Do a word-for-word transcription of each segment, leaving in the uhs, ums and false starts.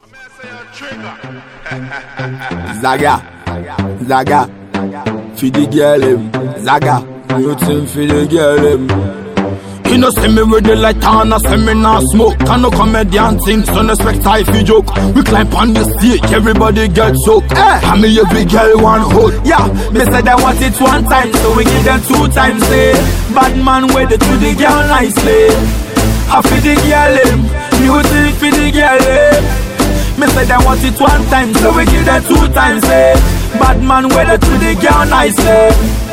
Zaga, Zaga, fi the girl him. Zaga, you think fi the girl him. You know see me with the light on, I say me nah smoke. Can no comedian thing, so no expect I fi joke. We climb on the stage, everybody get soaked. Eh, and me every girl one hold. Yeah, me say they want it one time, so we give them two times. Say, bad man with it to the girl nicely. I fi the girl him, you think fi the girl him. Me say they want it one time, so we give them two times. Say, bad man with it to the girl nicely.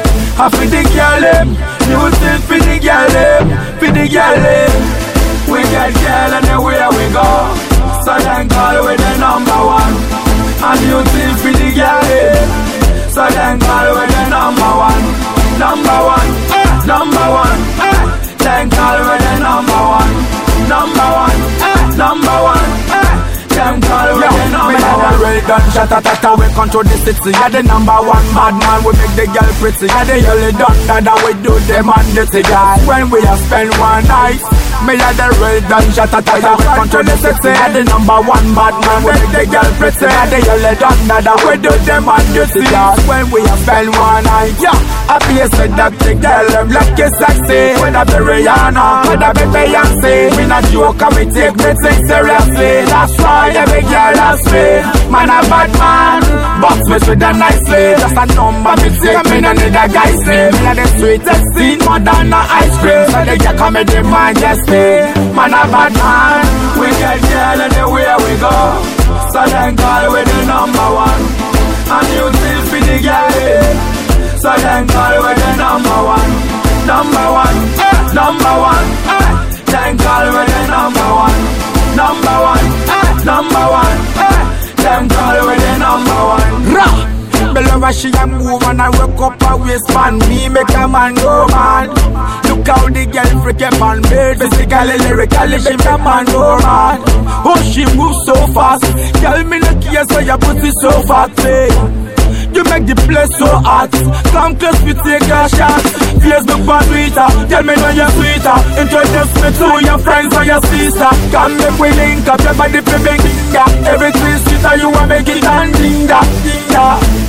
I fi the girl him, you think fi the girl him, fi the girl him. We get girl and everywhere we go, so then call we the number one. And you think fi the girl him, so then call we the number one. Number one, eh, number one, eh. Then call we the number one. Number one, eh, number one, eh. Them call we the number one. Well done, shata-tata, we control the city. Yeah, the number one bad man, we make the girl pretty. Yeah, the yellow done, that we do them and the cigar. When we have spent one night, me yeah, the well done, shata-tata, we control the city. Yeah, the number one bad man, we make the girl pretty. Yeah, the yellow done, that we do them and the cigar. When we have spent one night, yeah, I feel said that the girl, them like it's sexy. When I be Rihanna, when I be Beyonce, we not joke and we take me things seriously. That's why every girl has me. Man a bad man, box me with a nicely. Just a number me take, me no need a guy's name. Me a the sweetest thing, more than a ice cream. So they get come in the mind, just me. Man a bad man, we get girl anywhere we go. So then call we the number one. And you still for the girl. So then call we the number one. Number one, eh, number one, eh. Then call we the number one. Number one, eh, number one, eh. Them call we the number one. Rah! Me love how she a move and I work up her waistband. Me make a man go man. Look how the girl freak up on me. Physically, lyrically, she make a man go man. Oh, she moves so fast. Girl, me no care so your pussy so fat, eh. You make the place so hot. Come close, we take a shot. Facebook and Twitter, tell me when you're sweeter. Introduce me to your friends or your sister. Come make we link up, your body for big finger. Everything sweeter, you want make it and dinga, dinga.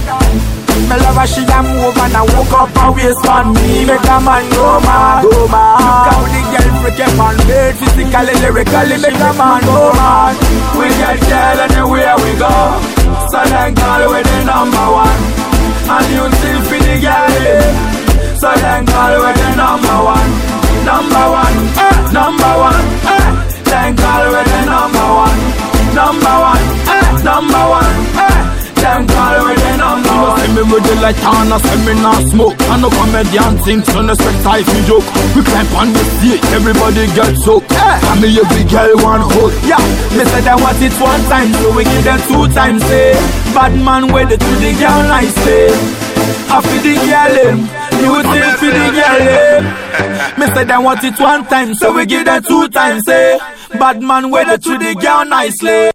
Me love how she a move and I woke up her waistband. Me make a man go mad, go mad. Look how the girl freak up on bed. Physically, lyrically, make a man go mad. We get girl anywhere we go. So then call we the number one. And you still for the girl. So then call we the number one. Number one, eh, number one, eh. Then call we the number one. Number one, eh, number one, eh. Then call we the number one. You know see me with the light on, I say me nah smoke. I no comedian thing, so no expect I fi joke. We climb on the stage, everybody get soaked. Eh, and me every girl one hold. Yeah, me say they want it one time, so we give them two times. Say, bad man with it to the girl nicely. I fi the girl him, you think fi the girl him. Me say they want it one time, so we give them two times. Say, bad man with it to the girl nicely.